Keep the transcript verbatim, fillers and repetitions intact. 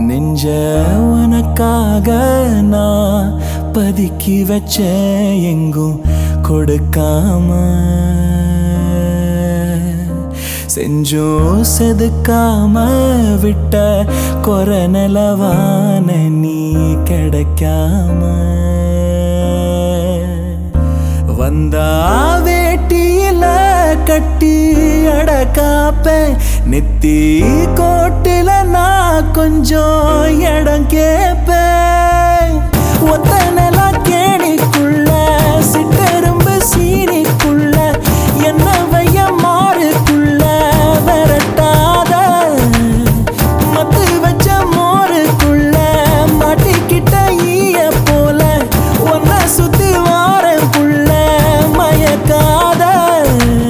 நெஞ்ச உனக்காக நான் பதுக்கி வச்ச எங்கும் கொடுக்காம செஞ்சோம் செதுக்காம விட்ட கொர நிலவான நீ கிடைக்காம வந்தா வேட்டியில கட்டி அடக்காப்ப நெத்தி கோட்டில நான் கொஞ்சம் இடம் கேப்பேன் ஒத்தன